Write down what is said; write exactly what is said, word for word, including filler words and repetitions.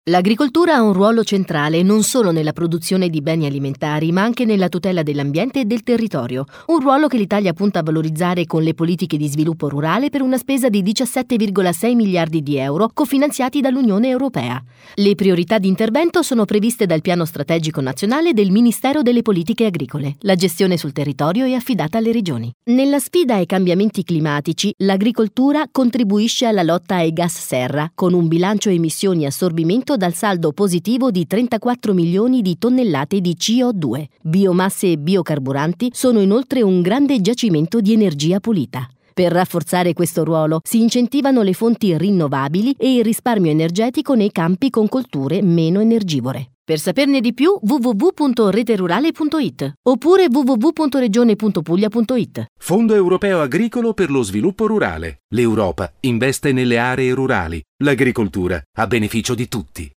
L'agricoltura ha un ruolo centrale non solo nella produzione di beni alimentari, ma anche nella tutela dell'ambiente e del territorio. Un ruolo che l'Italia punta a valorizzare con le politiche di sviluppo rurale per una spesa di diciassette virgola sei miliardi di euro cofinanziati dall'Unione Europea. Le priorità di intervento sono previste dal Piano Strategico Nazionale del Ministero delle Politiche Agricole. La gestione sul territorio è affidata alle regioni. Nella sfida ai cambiamenti climatici, l'agricoltura contribuisce alla lotta ai gas serra, con un bilancio emissioni assorbimento dal saldo positivo di trentaquattro milioni di tonnellate di C O due. Biomasse e biocarburanti sono inoltre un grande giacimento di energia pulita. Per rafforzare questo ruolo si incentivano le fonti rinnovabili e il risparmio energetico nei campi con colture meno energivore. Per saperne di più w w w punto reterurale punto i t oppure w w w punto regione punto puglia punto i t. Fondo Europeo Agricolo per lo Sviluppo Rurale. L'Europa investe nelle aree rurali. L'agricoltura a beneficio di tutti.